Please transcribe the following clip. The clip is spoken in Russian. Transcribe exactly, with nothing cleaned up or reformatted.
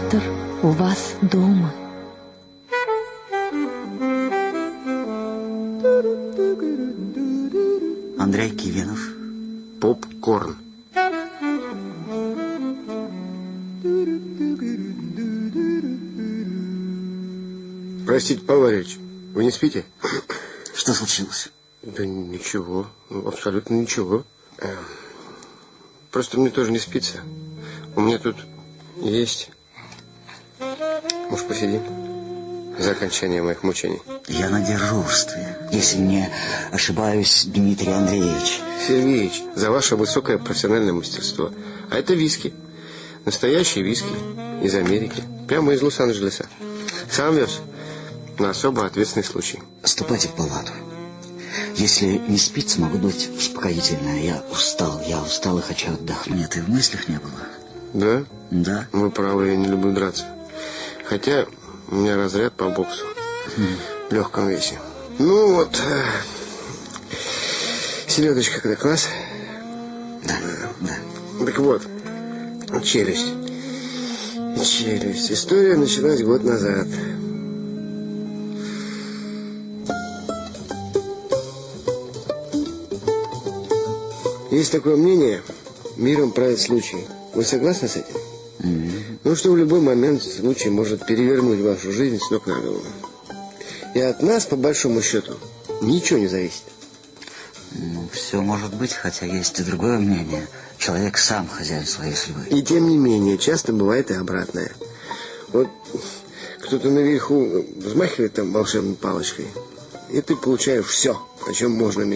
Театр у вас дома. Андрей Кивинов. Попкорн. Простите, Павел Валерьевич, вы не спите? Что случилось? Да ничего, абсолютно ничего. Просто мне тоже не спится. У меня тут есть... Может, посидим? За окончание моих мучений. Я на дежурстве, если не ошибаюсь, Дмитрий Андреевич. Сергеевич, за ваше высокое профессиональное мастерство. А это виски. Настоящие виски из Америки. Прямо из Лос-Анджелеса. Сам вез. На особо ответственный случай. Ступайте в палату. Если не спится, могу быть успокоительное. Я устал, я устал и хочу отдохнуть. Нет, и в мыслях не было. Да? Да. Вы правы, я не люблю драться. Хотя у меня разряд по боксу. Хм. В легком весе. Ну вот. Селедочка когда класс? Да, да. Так вот. Челюсть. Челюсть. История началась год назад. Есть такое мнение, миром правит случай. Вы согласны с этим? Mm-hmm. Ну, что в любой момент случай может перевернуть вашу жизнь с ног на голову. И от нас, по большому счету, ничего не зависит. Ну, все может быть, хотя есть и другое мнение. Человек сам хозяин своей судьбы. И тем не менее, часто бывает и обратное. Вот кто-то наверху взмахивает там волшебной палочкой, и ты получаешь все, о чем можно мечтать.